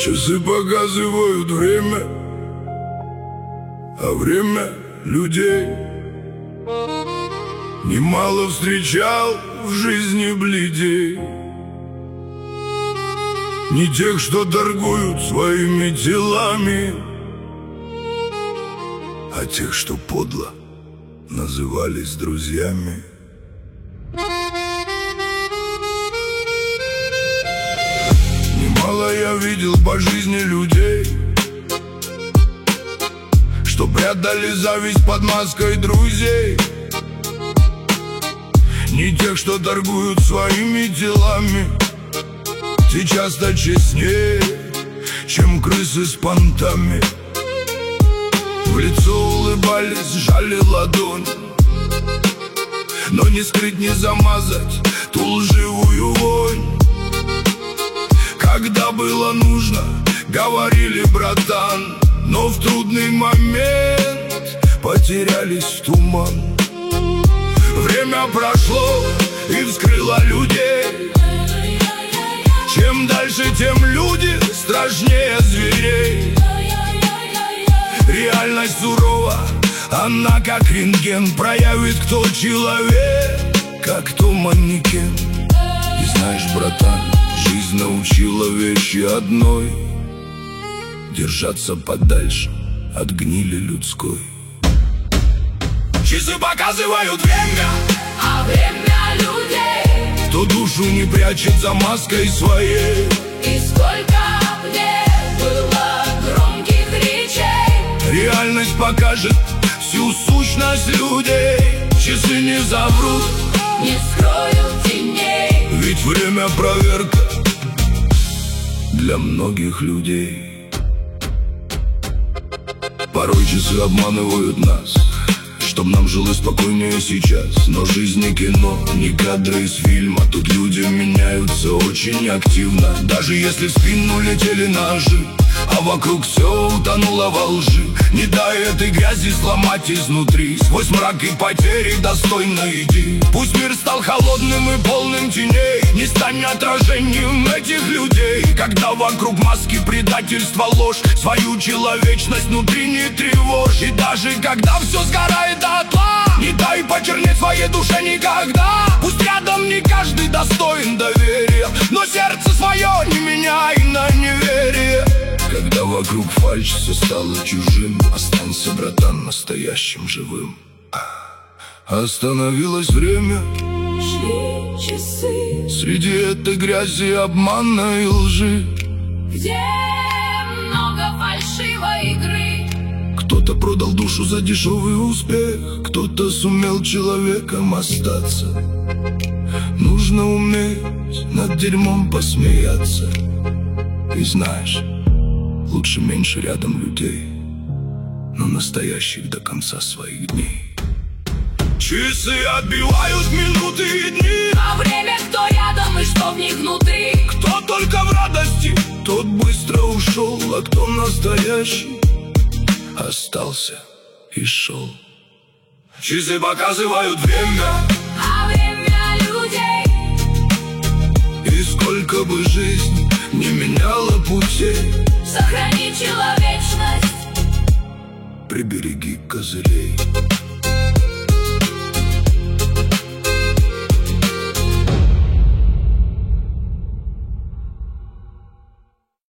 Часы показывают время, а время людей. Немало встречал в жизни бледей, не тех, что торгуют своими телами, а тех, что подло назывались друзьями. Немало я видел по жизни людей, что прятали зависть под маской друзей, не тех, что торгуют своими делами. Те часто честнее, чем крысы с понтами. В лицо улыбались, сжали ладонь, но не скрыть, не замазать ту лживую вонь. Когда было нужно, говорили братан, но в трудный момент потерялись в туман. Время прошло и вскрыло людей. Чем дальше, тем люди страшнее зверей. Реальность сурова, она как рентген, проявит, кто человек, как кто манекен. И знаешь, братан, жизнь научила вещи одной: держаться подальше от гнили людской. Часы показывают время, а время людей. Кто душу не прячет за маской своей. И сколько мне было громких речей. Реальность покажет всю сущность людей. Часы не заврут, не скроют теней. ведь время проверка для многих людей. Порой часы обманывают нас, чтоб нам жилось спокойнее сейчас. Но жизнь не кино, не кадры из фильма. Тут люди меняются очень активно. Даже если в спину летели ножи, а вокруг все утонуло во лжи. Не дай этой грязи сломать изнутри. Сквозь мрак и потери достойно иди. Пусть мир стал холодным и полным теней, не стань отражением этих людей. Когда вокруг маски предательства, ложь, свою человечность внутри не тревожь. И даже когда все сгорает дотла, не дай почернеть своей душе никогда. Пусть рядом не каждый достоин доверия, но сердце свое не меняй на неверие. Когда вокруг фальшь, все стало чужим, останься, братан, настоящим живым. Остановилось время, шли часы среди этой грязи, обмана и лжи, где много фальшивой игры. Кто-то продал душу за дешевый успех, кто-то сумел человеком остаться. Нужно уметь над дерьмом посмеяться. И знаешь, лучше меньше рядом людей, но настоящих до конца своих дней. Часы отбивают минуты и дни, А время кто рядом и что в них внутри. кто только в радости, тот быстро ушел, а кто настоящий остался и шел. Часы показывают время, А время людей. и сколько бы жизнь не меняла путей, Сохрани человечность, прибереги козырей.